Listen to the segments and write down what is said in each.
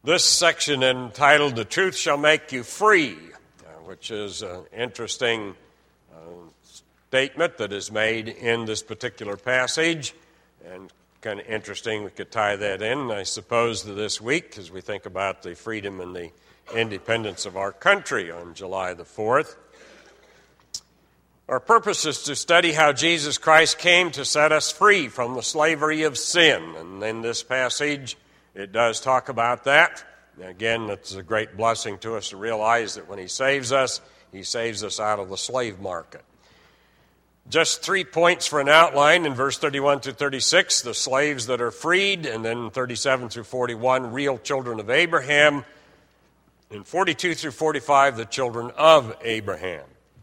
This section entitled, "The Truth Shall Make You Free," which is an interesting statement that is made in this particular passage, and kind of interesting we could tie that in, I suppose, to this week as we think about the freedom and the independence of our country on July the 4th. Our purpose is to study how Jesus Christ came to set us free from the slavery of sin, and in this passage it does talk about that. Again, it's a great blessing to us to realize that when He saves us out of the slave market. Just 3 points for an outline. In verse 31 through 36, the slaves that are freed, and then 37 through 41, real children of Abraham, and 42 through 45, the children of Abraham.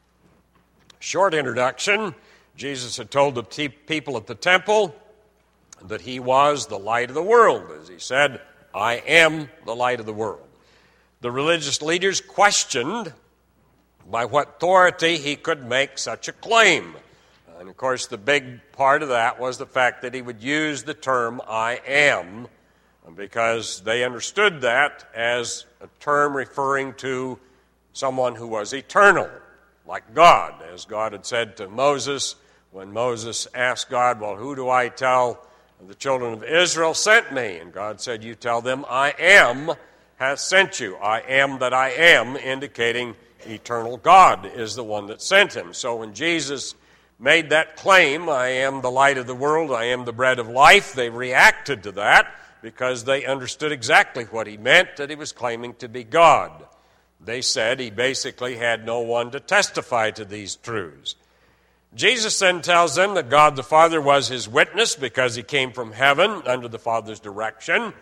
Short introduction. Jesus had told the people at the temple that He was the light of the world. As He said, "I am the light of the world." The religious leaders questioned by what authority He could make such a claim. And of course, the big part of that was the fact that He would use the term "I am," because they understood that as a term referring to someone who was eternal, like God. As God had said to Moses, when Moses asked God, "Well, who do I tell the children of Israel sent me?" And God said, "You tell them, I am has sent you." I am that I am, indicating eternal God is the one that sent Him. So when Jesus made that claim, "I am the light of the world, I am the bread of life," they reacted to that because they understood exactly what He meant, that He was claiming to be God. They said He basically had no one to testify to these truths. Jesus then tells them that God the Father was His witness because He came from heaven under the Father's direction.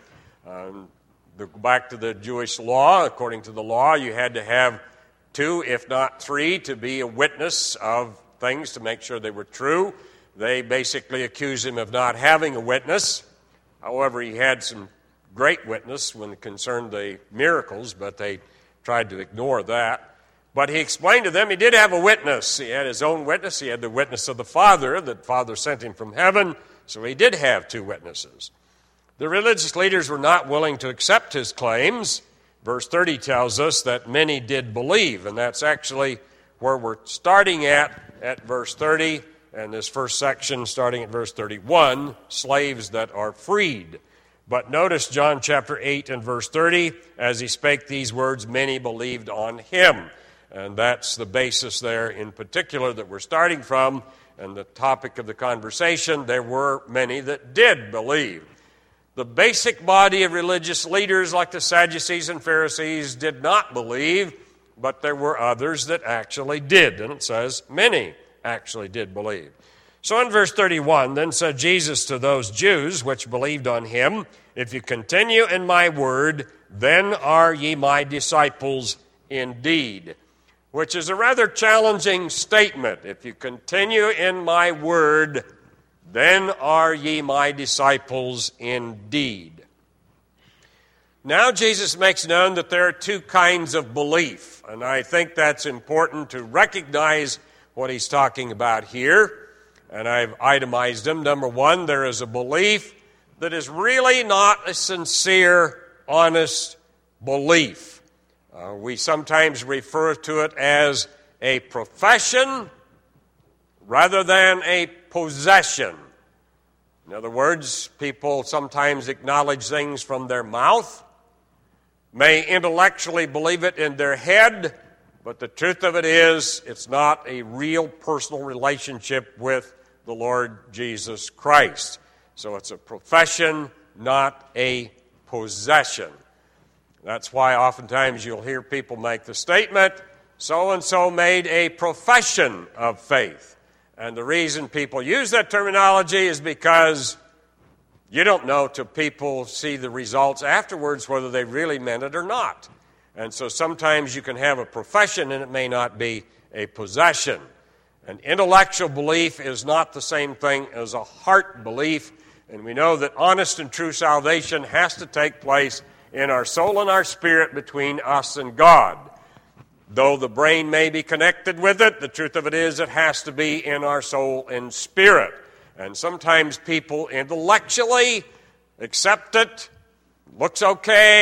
Go back to the Jewish law. According to the law, you had to have 2, if not 3, to be a witness of things to make sure they were true. They basically accused Him of not having a witness. However, He had some great witness when it concerned the miracles, but they tried to ignore that. But He explained to them He did have a witness. He had His own witness. He had the witness of the Father, that Father sent Him from heaven, so He did have 2 witnesses. The religious leaders were not willing to accept His claims. Verse 30 tells us that many did believe, and that's actually where we're starting at verse 30, and this first section starting at verse 31, slaves that are freed. But notice John chapter 8 and verse 30, as He spake these words, many believed on Him. And that's the basis there in particular that we're starting from, and the topic of the conversation. There were many that did believe. The basic body of religious leaders like the Sadducees and Pharisees did not believe, but there were others that actually did. And it says many actually did believe. So in verse 31, then said Jesus to those Jews which believed on Him, "If you continue in my word, then are ye my disciples indeed." Which is a rather challenging statement. If you continue in my word, then are ye my disciples indeed. Now Jesus makes known that there are 2 kinds of belief, and I think that's important to recognize what He's talking about here, and I've itemized them. Number 1, there is a belief that is really not a sincere, honest belief. We sometimes refer to it as a profession rather than a possession. In other words, people sometimes acknowledge things from their mouth, may intellectually believe it in their head, but the truth of it is it's not a real personal relationship with the Lord Jesus Christ. So it's a profession, not a possession. That's why oftentimes you'll hear people make the statement, so-and-so made a profession of faith. And the reason people use that terminology is because you don't know till people see the results afterwards whether they really meant it or not. And so sometimes you can have a profession and it may not be a possession. An intellectual belief is not the same thing as a heart belief. And we know that honest and true salvation has to take place in our soul and our spirit between us and God. Though the brain may be connected with it, the truth of it is it has to be in our soul and spirit. And sometimes people intellectually accept it, looks okay,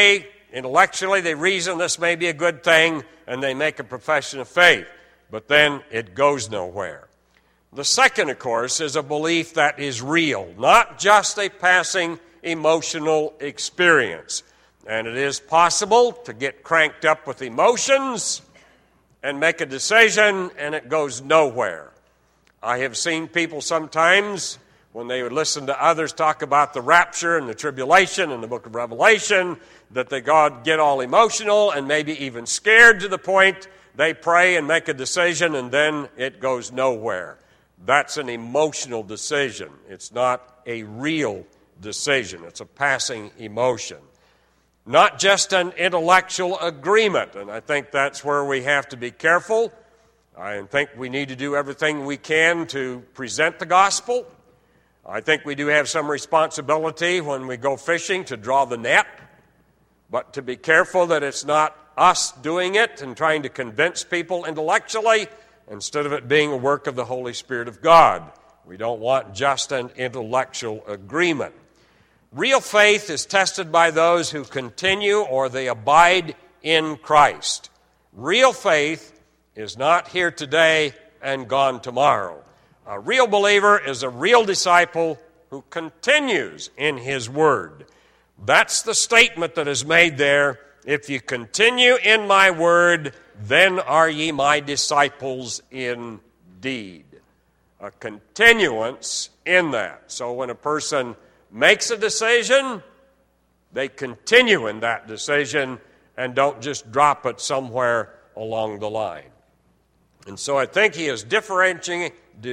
intellectually, they reason this may be a good thing, and they make a profession of faith. But then it goes nowhere. The second, of course, is a belief that is real, not just a passing emotional experience. And it is possible to get cranked up with emotions and make a decision, and it goes nowhere. I have seen people sometimes, when they would listen to others talk about the rapture and the tribulation in the book of Revelation, that they get all emotional and maybe even scared to the point they pray and make a decision, and then it goes nowhere. That's an emotional decision. It's not a real decision. It's a passing emotion. Not just an intellectual agreement, and I think that's where we have to be careful. I think we need to do everything we can to present the gospel. I think we do have some responsibility when we go fishing to draw the net, but to be careful that it's not us doing it and trying to convince people intellectually instead of it being a work of the Holy Spirit of God. We don't want just an intellectual agreement. Real faith is tested by those who continue or they abide in Christ. Real faith is not here today and gone tomorrow. A real believer is a real disciple who continues in his word. That's the statement that is made there. If you continue in my word, then are ye my disciples indeed. A continuance in that. So when a person makes a decision, they continue in that decision and don't just drop it somewhere along the line. And so I think he is differentiating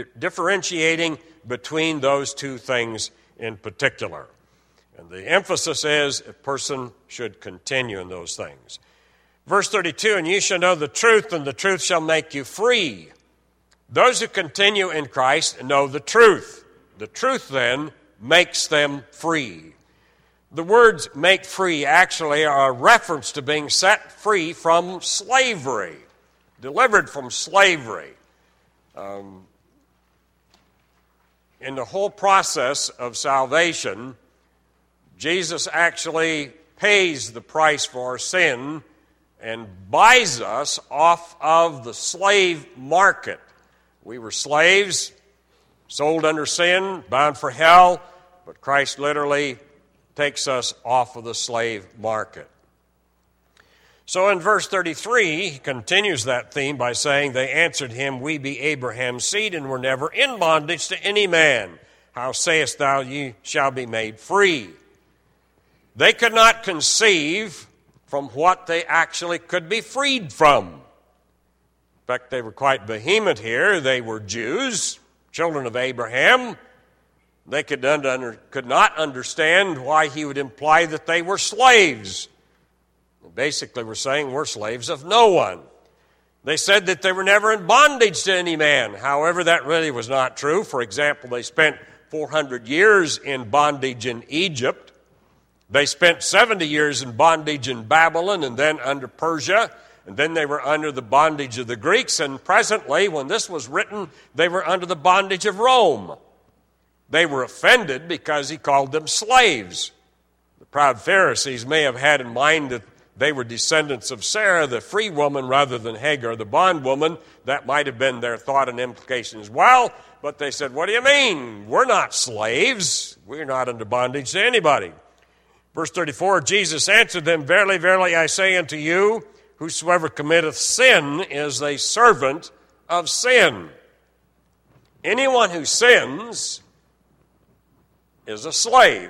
between those two things in particular. And the emphasis is a person should continue in those things. Verse 32, and you shall know the truth, and the truth shall make you free. Those who continue in Christ know the truth. The truth then makes them free. The words make free actually are a reference to being set free from slavery, delivered from slavery. In the whole process of salvation, Jesus actually pays the price for our sin and buys us off of the slave market. We were slaves, sold under sin, bound for hell, but Christ literally takes us off of the slave market. So in verse 33, he continues that theme by saying, they answered him, we be Abraham's seed, and were never in bondage to any man. How sayest thou, ye shall be made free? They could not conceive from what they actually could be freed from. In fact, they were quite vehement here. They were Jews, children of Abraham. They could not understand why he would imply that they were slaves. Basically, we're saying we're slaves of no one. They said that they were never in bondage to any man. However, that really was not true. For example, they spent 400 years in bondage in Egypt. They spent 70 years in bondage in Babylon and then under Persia. And then they were under the bondage of the Greeks. And presently, when this was written, they were under the bondage of Rome. They were offended because he called them slaves. The proud Pharisees may have had in mind that they were descendants of Sarah, the free woman, rather than Hagar, the bondwoman. That might have been their thought and implication as well. But they said, what do you mean? We're not slaves. We're not under bondage to anybody. Verse 34, Jesus answered them, verily, verily, I say unto you, whosoever committeth sin is a servant of sin. Anyone who sins is a slave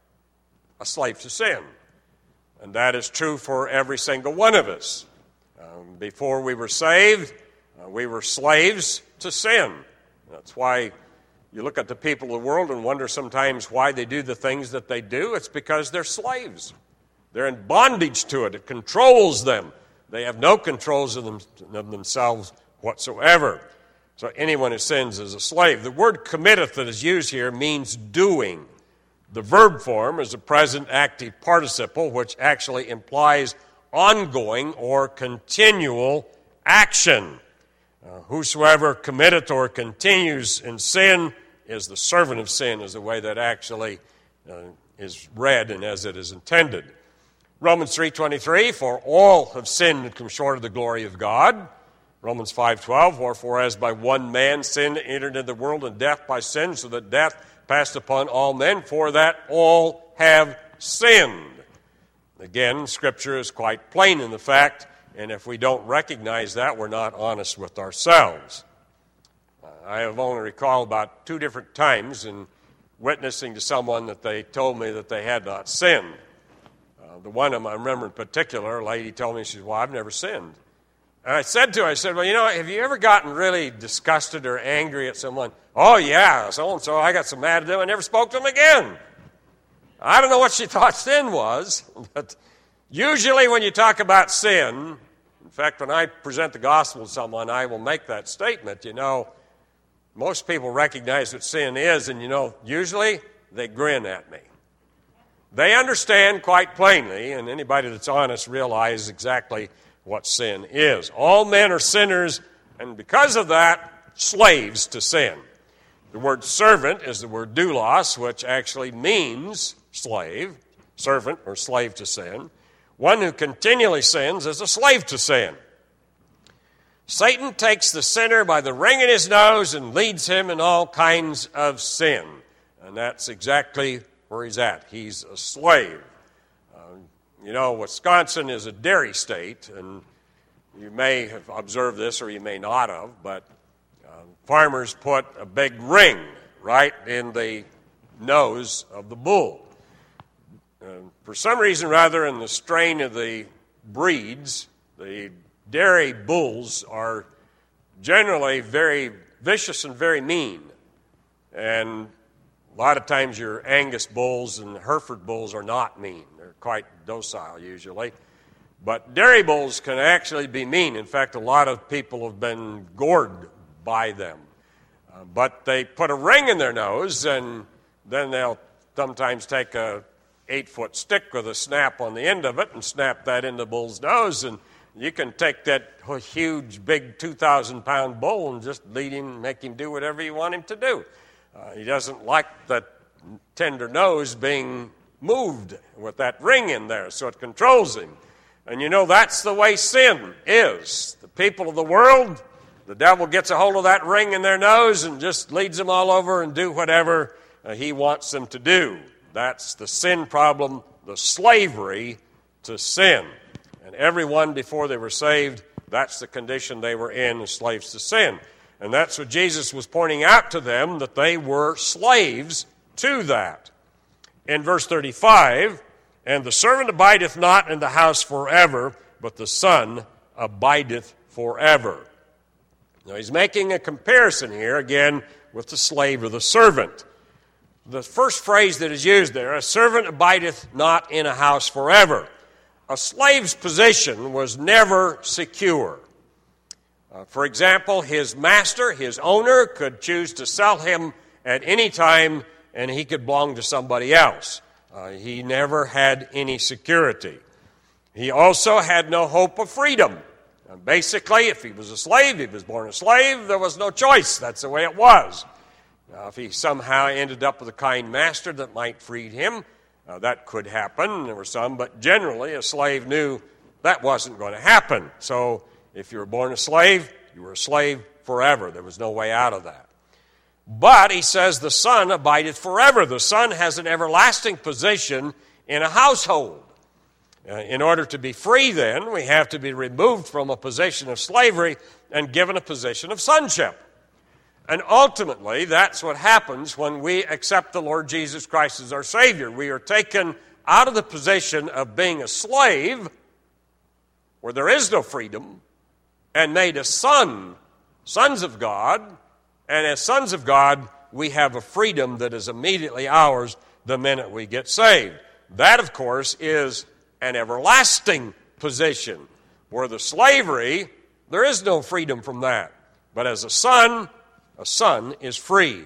to sin. And that is true for every single one of us. Before we were saved, we were slaves to sin. That's why you look at the people of the world and wonder sometimes why they do the things that they do. It's because they're slaves. They're in bondage to it. It controls them. They have no controls of themselves whatsoever. So anyone who sins is a slave. The word committeth that is used here means doing. The verb form is a present active participle, which actually implies ongoing or continual action. Whosoever committeth or continues in sin is the servant of sin, is the way that actually is read and as it is intended. Romans 3:23, for all have sinned and come short of the glory of God. Romans 5:12, wherefore as by one man sin entered into the world, and death by sin, so that death passed upon all men, for that all have sinned. Again, Scripture is quite plain in the fact, and if we don't recognize that, we're not honest with ourselves. I have only recalled about 2 different times in witnessing to someone that they told me that they had not sinned. The one of them I remember in particular, a lady told me, she said, well, I've never sinned. And I said to her, well, have you ever gotten really disgusted or angry at someone? Oh, yeah, so-and-so, I got so mad at them, I never spoke to them again. I don't know what she thought sin was, but usually when you talk about sin, in fact, when I present the gospel to someone, I will make that statement. Most people recognize what sin is, and usually they grin at me. They understand quite plainly, and anybody that's honest realizes exactly what sin is. All men are sinners, and because of that, slaves to sin. The word servant is the word doulos, which actually means slave, servant or slave to sin. One who continually sins is a slave to sin. Satan takes the sinner by the ring in his nose and leads him in all kinds of sin. And that's exactly where he's at. He's a slave. Wisconsin is a dairy state, and you may have observed this or you may not have, but farmers put a big ring right in the nose of the bull. For some reason, rather, in the strain of the breeds, the dairy bulls are generally very vicious and very mean. And a lot of times your Angus bulls and Hereford bulls are not mean. They're quite docile usually. But dairy bulls can actually be mean. In fact, a lot of people have been gored by them. But they put a ring in their nose, and then they'll sometimes take a 8-foot stick with a snap on the end of it and snap that in the bull's nose, and you can take that huge, big 2,000-pound bull and just lead him, make him do whatever you want him to do. He doesn't like that tender nose being moved with that ring in there, so it controls him. And that's the way sin is. The people of the world, the devil gets a hold of that ring in their nose and just leads them all over and do whatever he wants them to do. That's the sin problem, the slavery to sin. And everyone before they were saved, that's the condition they were in, as slaves to sin. And that's what Jesus was pointing out to them, that they were slaves to that. In verse 35, and the servant abideth not in the house forever, but the Son abideth forever. Now he's making a comparison here, again, with the slave or the servant. The first phrase that is used there, a servant abideth not in a house forever. A slave's position was never secure. For example, his master, his owner, could choose to sell him at any time, and he could belong to somebody else. He never had any security. He also had no hope of freedom. Basically, if he was a slave, he was born a slave, there was no choice. That's the way it was. Now, if he somehow ended up with a kind master that might free him, that could happen. There were some, but generally a slave knew that wasn't going to happen. So if you were born a slave, you were a slave forever. There was no way out of that. But he says the Son abideth forever. The Son has an everlasting position in a household. In order to be free, then, we have to be removed from a position of slavery and given a position of sonship. And ultimately, that's what happens when we accept the Lord Jesus Christ as our Savior. We are taken out of the position of being a slave, where there is no freedom, and made a sons of God. And as sons of God, we have a freedom that is immediately ours the minute we get saved. That, of course, is an everlasting position, where the slavery, there is no freedom from that. But as a son is free.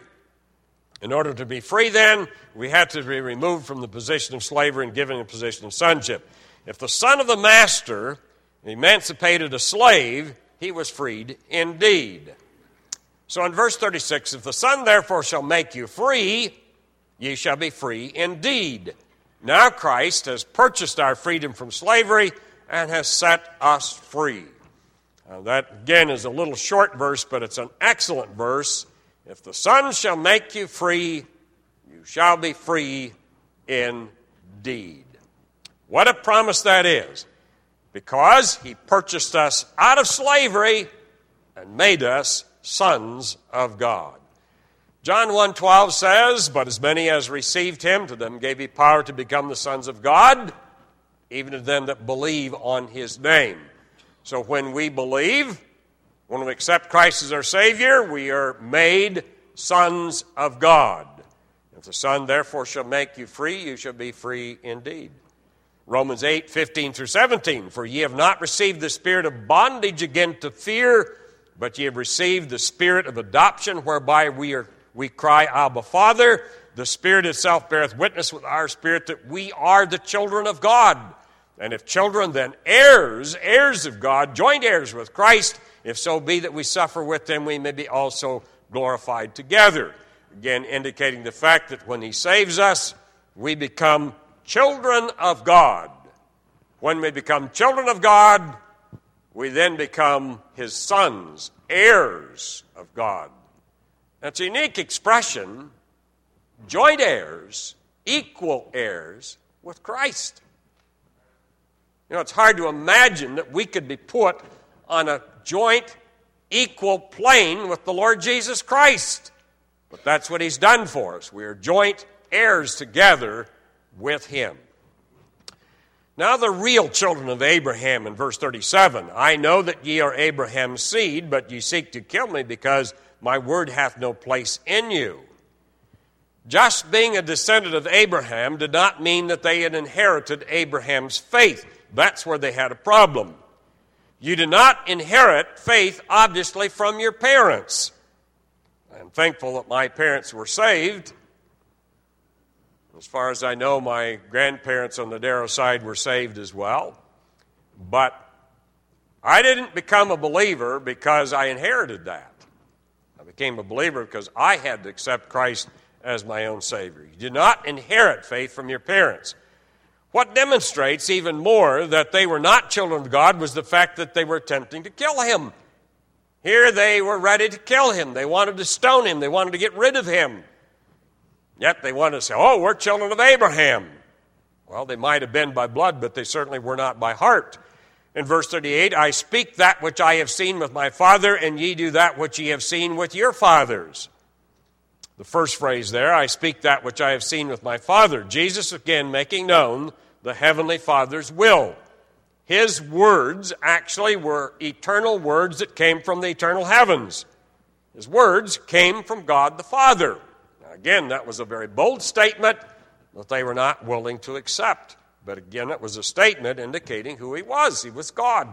In order to be free, then, we have to be removed from the position of slavery and given a position of sonship. If the son of the master emancipated a slave, he was freed indeed. So in verse 36, if the Son therefore shall make you free, ye shall be free indeed. Now Christ has purchased our freedom from slavery and has set us free. That, again, is a little short verse, but it's an excellent verse. If the Son shall make you free, you shall be free indeed. What a promise that is, because he purchased us out of slavery and made us sons of God. John 1:12 says, "But as many as received him, to them gave he power to become the sons of God, even to them that believe on his name." So when we believe, when we accept Christ as our Savior, we are made sons of God. If the Son therefore shall make you free, you shall be free indeed. Romans 8:15-17, "For ye have not received the spirit of bondage again to fear, but ye have received the spirit of adoption, whereby we cry, Abba, Father. The Spirit itself beareth witness with our spirit that we are the children of God. And if children, then heirs, heirs of God, joint heirs with Christ, if so be that we suffer with him, we may be also glorified together." Again, indicating the fact that when he saves us, we become children of God. When we become children of God, we then become his sons, heirs of God. That's a unique expression, joint heirs, equal heirs with Christ. You know, it's hard to imagine that we could be put on a joint, equal plane with the Lord Jesus Christ. But that's what he's done for us. We are joint heirs together with him. Now the real children of Abraham in verse 37. "I know that ye are Abraham's seed, but ye seek to kill me because my word hath no place in you." Just being a descendant of Abraham did not mean that they had inherited Abraham's faith. That's where they had a problem. You do not inherit faith, obviously, from your parents. I'm thankful that my parents were saved. As far as I know, my grandparents on the Darrow side were saved as well. But I didn't become a believer because I inherited that. I became a believer because I had to accept Christ as my own Savior. You do not inherit faith from your parents. What demonstrates even more that they were not children of God was the fact that they were attempting to kill him. Here they were ready to kill him. They wanted to stone him. They wanted to get rid of him. Yet they wanted to say, "Oh, we're children of Abraham." Well, they might have been by blood, but they certainly were not by heart. In verse 38, "I speak that which I have seen with my father, and ye do that which ye have seen with your fathers." The first phrase there, "I speak that which I have seen with my father." Jesus again making known the Heavenly Father's will. His words actually were eternal words that came from the eternal heavens. His words came from God the Father. Now again, that was a very bold statement that they were not willing to accept. But again, it was a statement indicating who he was. He was God.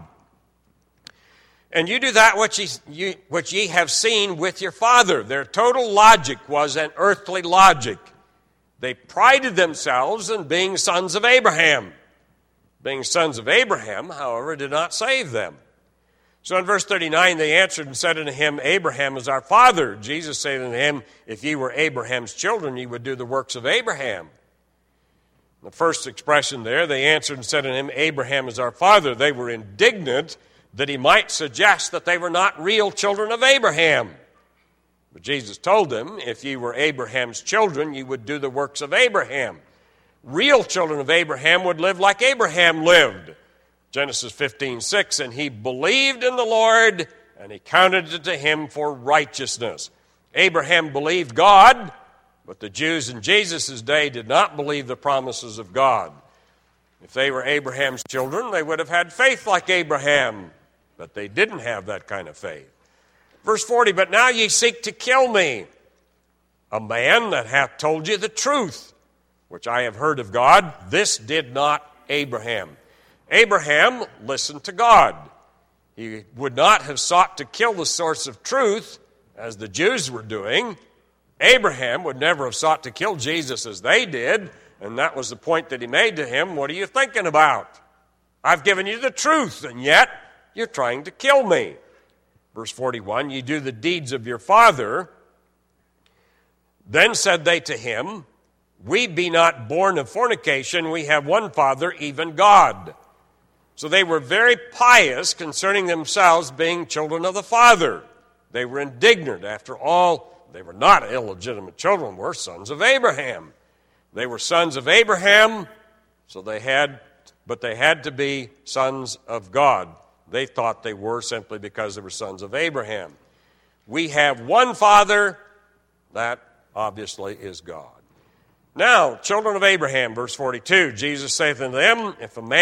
"And you do that which ye have seen with your father." Their total logic was an earthly logic. They prided themselves in being sons of Abraham. Being sons of Abraham, however, did not save them. So in verse 39, they answered and said unto him, "Abraham is our father." Jesus said unto him, "If ye were Abraham's children, ye would do the works of Abraham." The first expression there, they answered and said unto him, "Abraham is our father." They were indignant that he might suggest that they were not real children of Abraham. But Jesus told them, "If ye were Abraham's children, ye would do the works of Abraham." Real children of Abraham would live like Abraham lived. Genesis 15:6, "And he believed in the Lord, and he counted it to him for righteousness." Abraham believed God, but the Jews in Jesus' day did not believe the promises of God. If they were Abraham's children, they would have had faith like Abraham, but they didn't have that kind of faith. Verse 40, "But now ye seek to kill me, a man that hath told you the truth, which I have heard of God. This did not Abraham." Abraham listened to God. He would not have sought to kill the source of truth, as the Jews were doing. Abraham would never have sought to kill Jesus as they did, and that was the point that he made to him. "What are you thinking about? I've given you the truth, and yet you're trying to kill me." Verse 41, "Ye do the deeds of your father." Then said they to him, We be not born of fornication, we have one Father, even God. So they were very pious concerning themselves being children of the Father. They were indignant. After all, they were not illegitimate children, were sons of Abraham. They were sons of Abraham, but they had to be sons of God. They thought they were simply because they were sons of Abraham. We have one Father, that obviously is God. Now, children of Abraham, verse 42, Jesus saith unto them,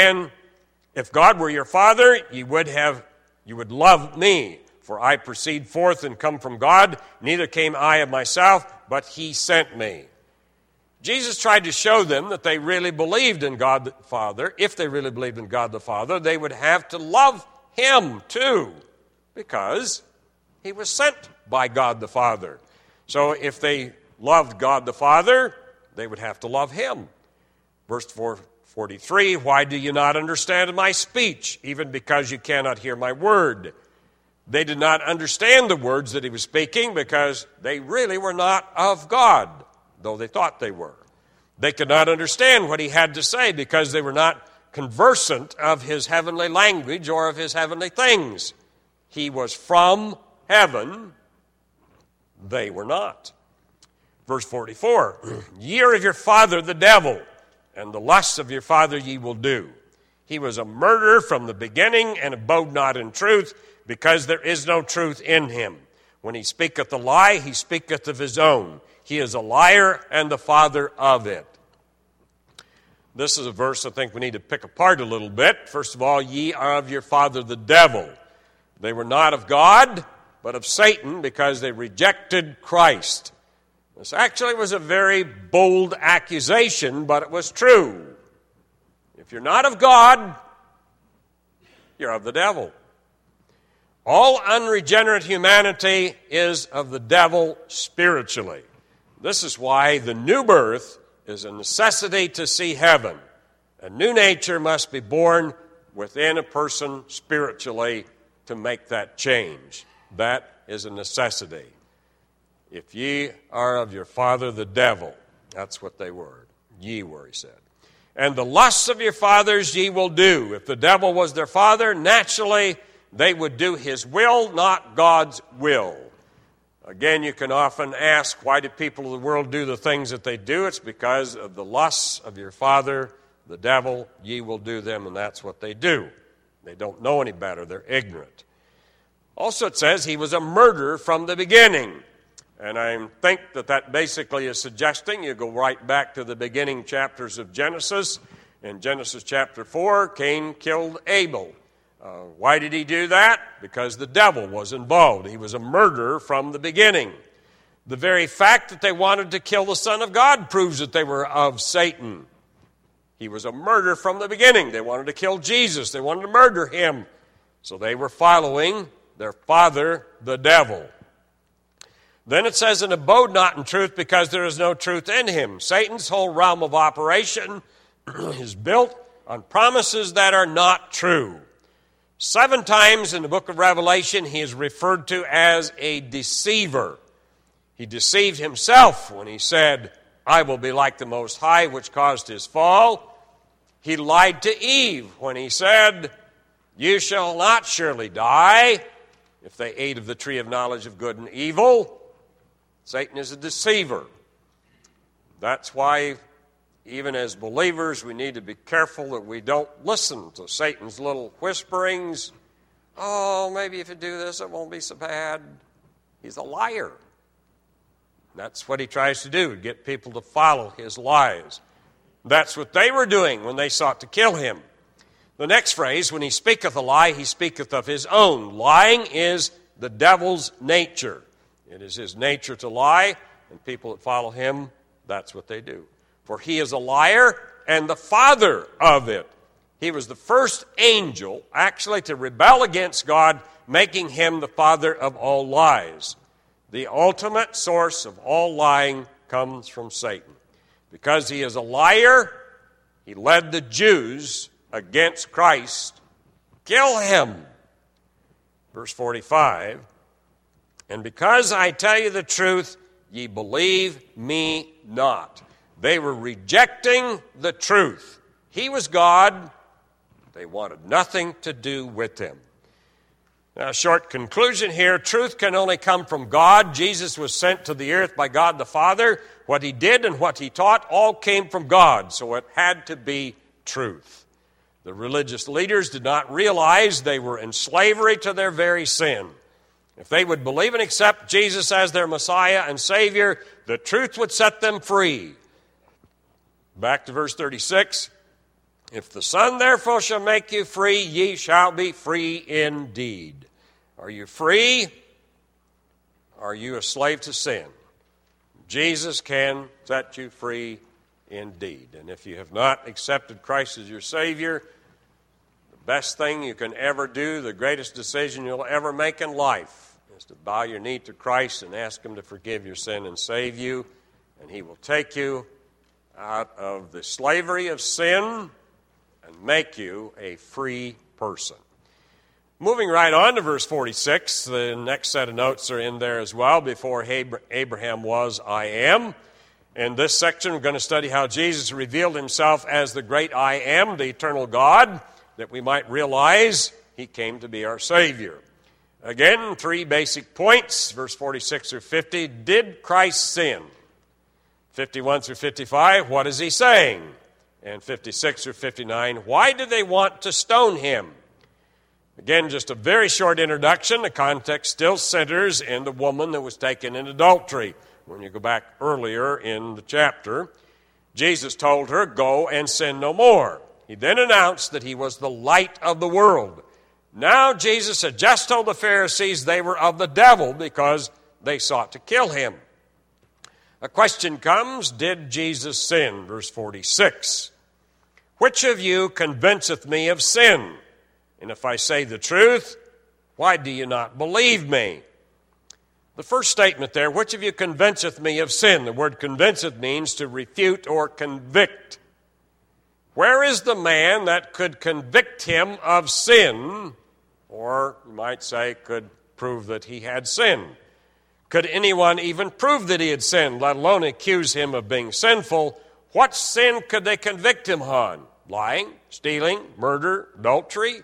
if God were your father, you would love me, for I proceed forth and come from God, neither came I of myself, but he sent me. Jesus tried to show them that they really believed in God the Father. If they really believed in God the Father, they would have to love him too, because he was sent by God the Father. So if they loved God the Father, they would have to love him. Verse 43, why do you not understand my speech, even because you cannot hear my word? They did not understand the words that he was speaking because they really were not of God, though they thought they were. They could not understand what he had to say because they were not conversant of his heavenly language or of his heavenly things. He was from heaven. They were not. Verse 44, ye are of your father the devil, and the lusts of your father ye will do. He was a murderer from the beginning, and abode not in truth, because there is no truth in him. When he speaketh a lie, he speaketh of his own. He is a liar and the father of it. This is a verse I think we need to pick apart a little bit. First of all, ye are of your father the devil. They were not of God, but of Satan, because they rejected Christ. This actually was a very bold accusation, but it was true. If you're not of God, you're of the devil. All unregenerate humanity is of the devil spiritually. This is why the new birth is a necessity to see heaven. A new nature must be born within a person spiritually to make that change. That is a necessity. If ye are of your father the devil, that's what they were. Ye were, he said. And the lusts of your fathers ye will do. If the devil was their father, naturally they would do his will, not God's will. Again, you can often ask, why do people of the world do the things that they do? It's because of the lusts of your father, the devil. Ye will do them, and that's what they do. They don't know any better. They're ignorant. Also, it says he was a murderer from the beginning. And I think that basically is suggesting you go right back to the beginning chapters of Genesis. In Genesis chapter 4, Cain killed Abel. Why did he do that? Because the devil was involved. He was a murderer from the beginning. The very fact that they wanted to kill the Son of God proves that they were of Satan. He was a murderer from the beginning. They wanted to kill Jesus. They wanted to murder him. So they were following their father, the devil. Then it says, and abode not in truth, because there is no truth in him. Satan's whole realm of operation is built on promises that are not true. 7 times in the book of Revelation, he is referred to as a deceiver. He deceived himself when he said, I will be like the Most High, which caused his fall. He lied to Eve when he said, you shall not surely die if they ate of the tree of knowledge of good and evil. Satan is a deceiver. That's why, even as believers, we need to be careful that we don't listen to Satan's little whisperings. Oh, maybe if you do this, it won't be so bad. He's a liar. That's what he tries to do, get people to follow his lies. That's what they were doing when they sought to kill him. The next phrase, when he speaketh a lie, he speaketh of his own. Lying is the devil's nature. It is his nature to lie, and people that follow him, that's what they do. For he is a liar and the father of it. He was the first angel, actually, to rebel against God, making him the father of all lies. The ultimate source of all lying comes from Satan. Because he is a liar, he led the Jews against Christ. Kill him. Verse 45, and because I tell you the truth, ye believe me not. They were rejecting the truth. He was God. They wanted nothing to do with him. Now, a short conclusion here. Truth can only come from God. Jesus was sent to the earth by God the Father. What he did and what he taught all came from God, so it had to be truth. The religious leaders did not realize they were in slavery to their very sin. If they would believe and accept Jesus as their Messiah and Savior, the truth would set them free. Back to verse 36. If the Son therefore shall make you free, ye shall be free indeed. Are you free? Are you a slave to sin? Jesus can set you free indeed. And if you have not accepted Christ as your Savior, the best thing you can ever do, the greatest decision you'll ever make in life, is to bow your knee to Christ and ask him to forgive your sin and save you. And he will take you out of the slavery of sin and make you a free person. Moving right on to verse 46, the next set of notes are in there as well. Before Abraham was, I am. In this section, we're going to study how Jesus revealed himself as the great I am, the eternal God, that we might realize he came to be our Savior. Again, three basic points, verse 46 through 50. Did Christ sin? 51 through 55, what is he saying? And 56 through 59, why did they want to stone him? Again, just a very short introduction. The context still centers in the woman that was taken in adultery. When you go back earlier in the chapter, Jesus told her, go and sin no more. He then announced that he was the light of the world. Now Jesus had just told the Pharisees they were of the devil because they sought to kill him. A question comes, did Jesus sin? Verse 46. Which of you convinceth me of sin? And if I say the truth, why do you not believe me? The first statement there, which of you convinceth me of sin? The word convinceth means to refute or convict. Where is the man that could convict him of sin, or you might say could prove that he had sinned? Could anyone even prove that he had sinned, let alone accuse him of being sinful? What sin could they convict him on? Lying, stealing, murder, adultery?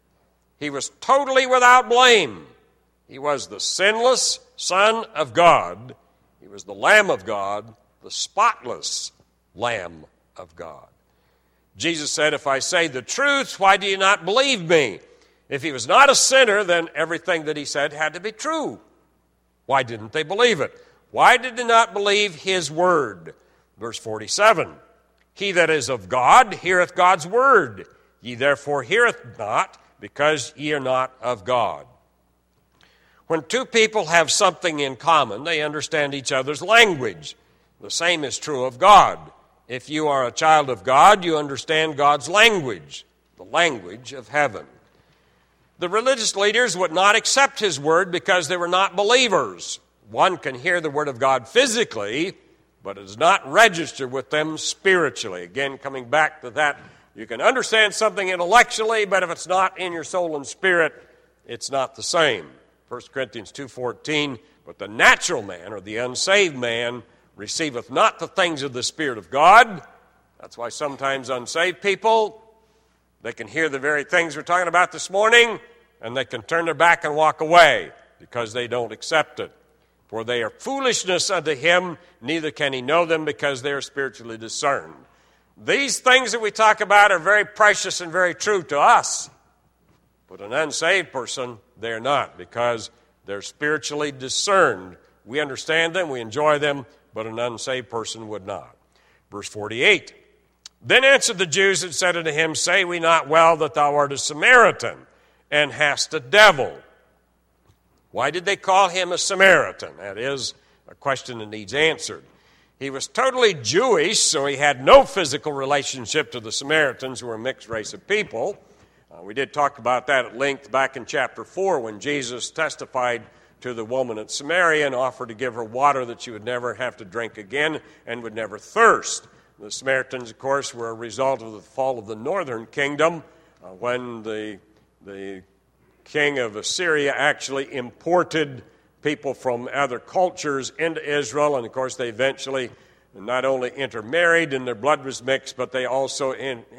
He was totally without blame. He was the sinless Son of God. He was the Lamb of God, the spotless Lamb of God. Jesus said, if I say the truth, why do you not believe me? If he was not a sinner, then everything that he said had to be true. Why didn't they believe it? Why did they not believe his word? Verse 47, he that is of God heareth God's word. Ye therefore heareth not, because ye are not of God. When two people have something in common, they understand each other's language. The same is true of God. If you are a child of God, you understand God's language, the language of heaven. The religious leaders would not accept his word because they were not believers. One can hear the word of God physically, but it does not register with them spiritually. Again, coming back to that, you can understand something intellectually, but if it's not in your soul and spirit, it's not the same. 1 Corinthians 2:14, but the natural man, or the unsaved man, receiveth not the things of the Spirit of God. That's why sometimes unsaved people, they can hear the very things we're talking about this morning, and they can turn their back and walk away because they don't accept it. For they are foolishness unto him, neither can he know them because they are spiritually discerned. These things that we talk about are very precious and very true to us. But an unsaved person, they're not, because they're spiritually discerned. We understand them, we enjoy them, but an unsaved person would not. Verse 48, then answered the Jews and said unto him, say we not well that thou art a Samaritan, and hast a devil? Why did they call him a Samaritan? That is a question that needs answered. He was totally Jewish, so he had no physical relationship to the Samaritans, who were a mixed race of people. We did talk about that at length back in chapter 4 when Jesus testified to the woman at Samaria and offered to give her water that she would never have to drink again and would never thirst. The Samaritans, of course, were a result of the fall of the northern kingdom when the king of Assyria actually imported people from other cultures into Israel, and of course they eventually not only intermarried and their blood was mixed, but they also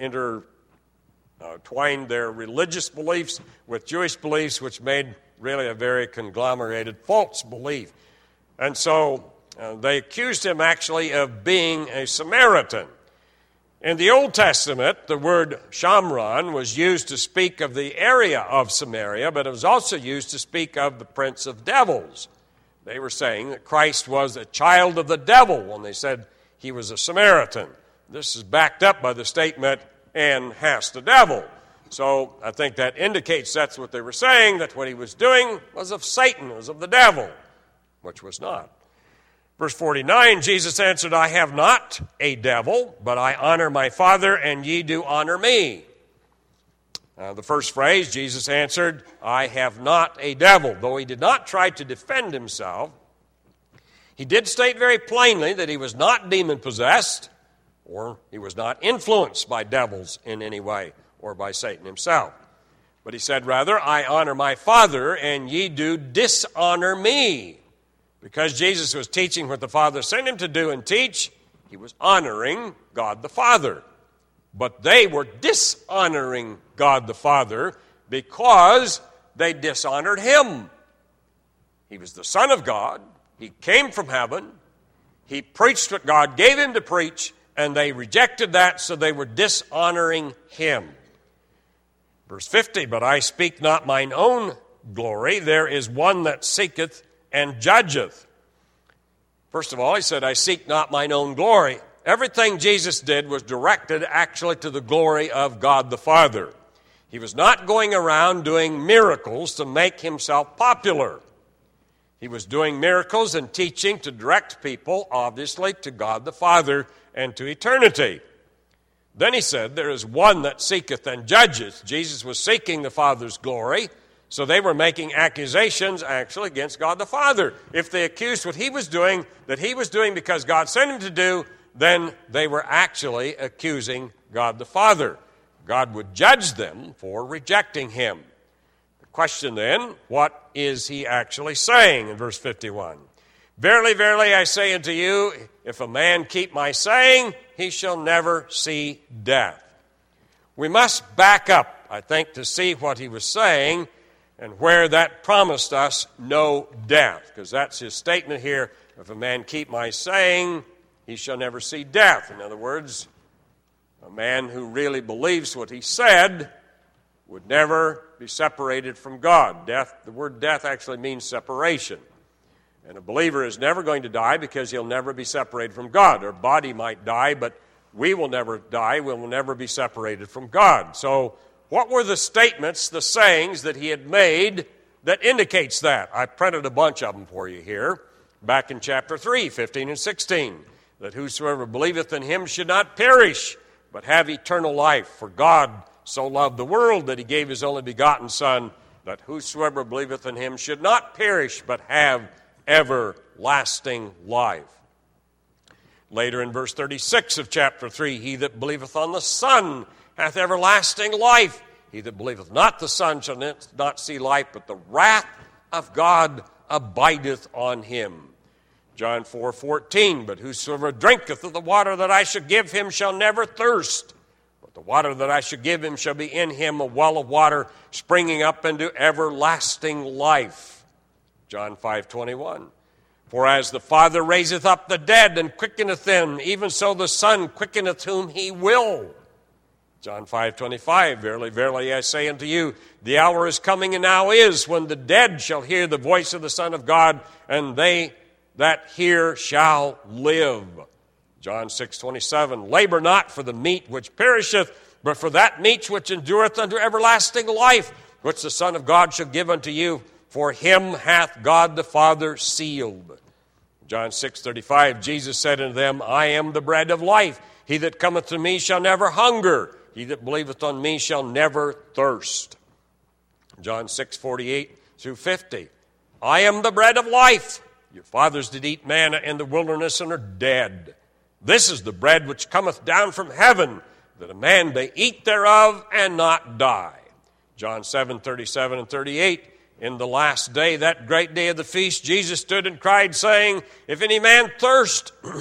intertwined their religious beliefs with Jewish beliefs, which made really a very conglomerated false belief. And so they accused him actually of being a Samaritan. In the Old Testament, the word Shamron was used to speak of the area of Samaria, but it was also used to speak of the prince of devils. They were saying that Christ was a child of the devil when they said he was a Samaritan. This is backed up by the statement, and hast the devil. So I think that indicates that's what they were saying, that what he was doing was of Satan, was of the devil, which was not. Verse 49, Jesus answered, I have not a devil, but I honor my Father, and ye do honor me. The first phrase, Jesus answered, I have not a devil. Though he did not try to defend himself, he did state very plainly that he was not demon-possessed, or he was not influenced by devils in any way, or by Satan himself. But he said, rather, I honor my Father, and ye do dishonor me. Because Jesus was teaching what the Father sent him to do and teach, he was honoring God the Father. But they were dishonoring God the Father because they dishonored him. He was the Son of God. He came from heaven. He preached what God gave him to preach, and they rejected that, so they were dishonoring him. Verse 50, but I speak not mine own glory. There is one that seeketh and judgeth. First of all, he said, I seek not mine own glory. Everything Jesus did was directed actually to the glory of God the Father. He was not going around doing miracles to make himself popular. He was doing miracles and teaching to direct people, obviously, to God the Father and to eternity. Then he said, there is one that seeketh and judgeth. Jesus was seeking the Father's glory, so they were making accusations actually against God the Father. If they accused what he was doing, that he was doing because God sent him to do, then they were actually accusing God the Father. God would judge them for rejecting him. The question then, what is he actually saying in verse 51? Verily, verily, I say unto you, if a man keep my saying, he shall never see death. We must back up, I think, to see what he was saying and where that promised us no death, because that's his statement here. If a man keep my saying, he shall never see death. In other words, a man who really believes what he said would never be separated from God. Death, the word death actually means separation. And a believer is never going to die because he'll never be separated from God. Our body might die, but we will never die. We will never be separated from God. So what were the statements, the sayings that he had made that indicates that? I printed a bunch of them for you here, back in chapter 3, 15 and 16, that whosoever believeth in him should not perish, but have eternal life. For God so loved the world that he gave his only begotten Son, that whosoever believeth in him should not perish, but have everlasting life. Later in verse 36 of chapter 3, he that believeth on the Son hath everlasting life. He that believeth not the Son shall not see life, but the wrath of God abideth on him. John 4:14, but whosoever drinketh of the water that I shall give him shall never thirst. But the water that I shall give him shall be in him a well of water springing up into everlasting life. John 5:21, for as the Father raiseth up the dead and quickeneth them, even so the Son quickeneth whom he will. John 5:25, verily, verily, I say unto you, the hour is coming and now is, when the dead shall hear the voice of the Son of God, and they that hear shall live. John 6:27, labor not for the meat which perisheth, but for that meat which endureth unto everlasting life, which the Son of God shall give unto you, for him hath God the Father sealed. John 6:35, Jesus said unto them, I am the bread of life. He that cometh to me shall never hunger. He that believeth on me shall never thirst. John 6:48 through 50, I am the bread of life. Your fathers did eat manna in the wilderness and are dead. This is the bread which cometh down from heaven, that a man may eat thereof and not die. John 7:37 and 38, in the last day, that great day of the feast, Jesus stood and cried, saying, if any man thirst,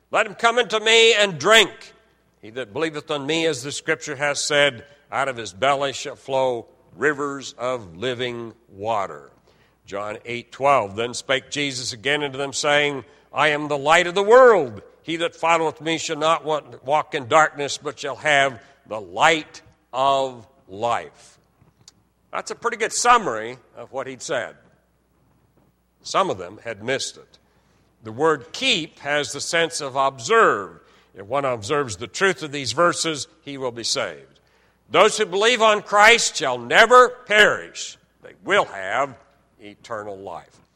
Let him come unto me and drink. He that believeth on me, as the Scripture has said, out of his belly shall flow rivers of living water. John 8:12. Then spake Jesus again unto them, saying, I am the light of the world. He that followeth me shall not walk in darkness, but shall have the light of life. That's a pretty good summary of what he'd said. Some of them had missed it. The word keep has the sense of observe. If one observes the truth of these verses, he will be saved. Those who believe on Christ shall never perish. They will have eternal life.